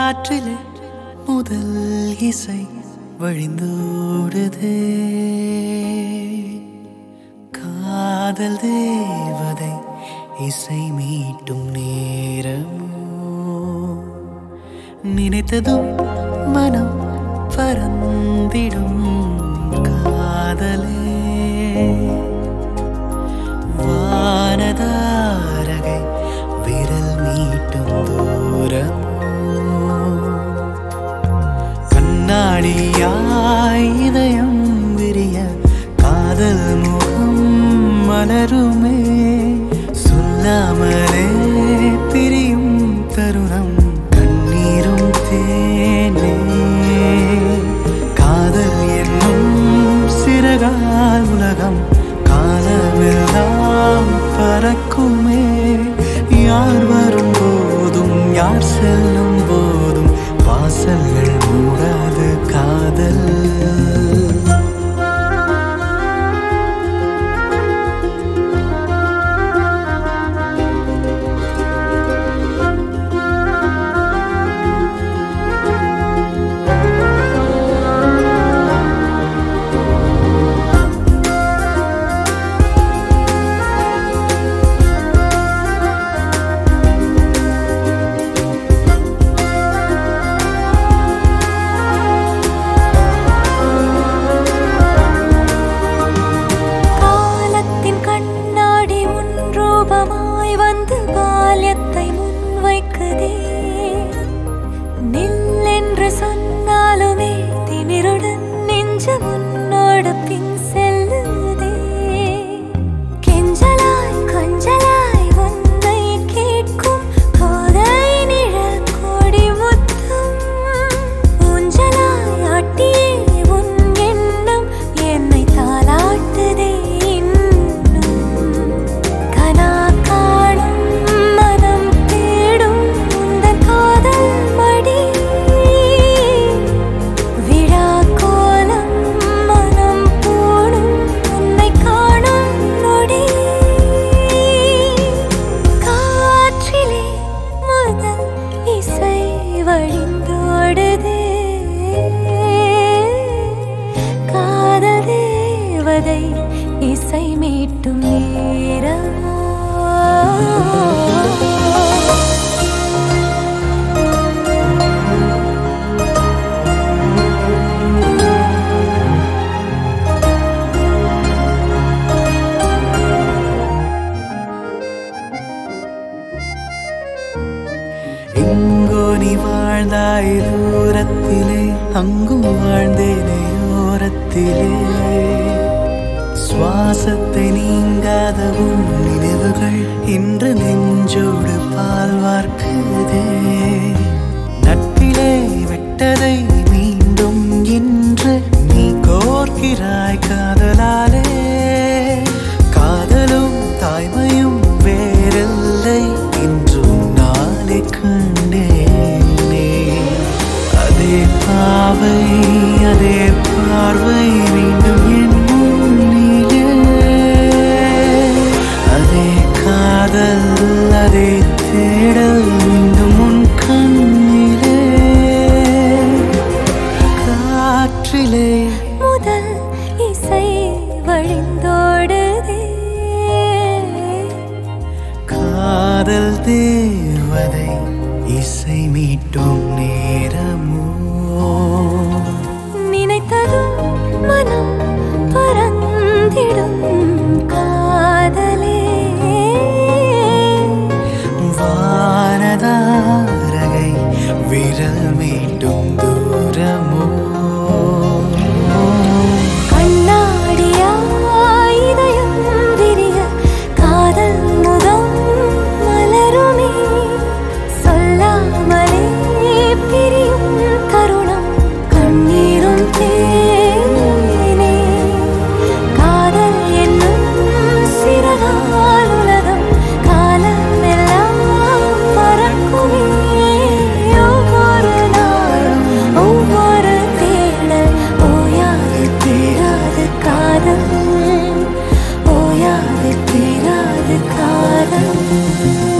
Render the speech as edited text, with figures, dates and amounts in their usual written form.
காற்றிலே முதல் இசை வழிந்தோடுதே. காதல் தேவதை இசை மீட்டும் நேரமோ, நினைத்ததும் மனம் பறந்திடும் காதலே. வானதாரகை விரல் மீட்டும் தூரமோ, கண்ணாடியாய் இதயம் விரிய காதல் முகம் மலருமே. சொல்லாமலே பிரியும் தருணம் கண்ணீரும் தேனே. காதல் என்னும் சிறகால் உலகம் காலமெல்லாம் பறக்குமே. யார் வரும் போதும் யார் செல்லும் போதும் வாசல்கள் மூடாது காதல். வந்து பால்யத்தை முன்வைக்குதே. நில் என்று சொன்னாலுமே திமிருடன் நெஞ்சு முன்னோடு பின் செல்லுதே. கெஞ்சலாய் கொஞ்சலாய் உன்னை கேட்கும் கோதை நிழல் கோடி முத்தம். ஊஞ்சலாய் ஆட்டியே உன் எண்ணம் என்னை தாளாட்டுதே. காதல் தேவதை இசை மீட்டும் நேரமோ. எங்கோ நீ வாழ்ந்தாய் தூரத்திலே, அங்கும் வாழ்ந்தேனே ஓரத்திலே. சுவாசத்தை நீங்காத உன் நினைவுகள் இன்று நெஞ்சோடு பால் வார்க்குதே. நட்பிலே விட்டதை மீண்டும் இன்று நீ கோர்க்கிறாய் காதலாலே. காதலும் தாய்மையும் வேறில்லை இன்று நாளை கண்டேனே. அதே பாவை அதே பார்வை மீண்டும் என் முன்னிலே. அதே காதல் அதே தேடல் மீண்டும் உன் கண்ணிலே. காற்றிலே முதல் இசை வழிந்தோடுதே. காதல் தேவதை இசை மீட்டும் நேரமோ, நினைத்ததும் மனம் பறந்திடும் காதலே. வானதாரகை விரல் மீட்டும் தூரமோ, கண்ணாடியாய் இதயம் விரிய காதல் முகம் மலருமே. சொல்லாமலே பிரியும் தருணம் கண்ணீரும் தேனே. காதல் என்னும் சிறகால் உலகம் காலமெல்லாம் பறக்குமே. ஒவ்வொரு நாளும் ஒவ்வொரு தேடல் ஓயாது தீராது காதல். ஓயாது தீராது காதல்.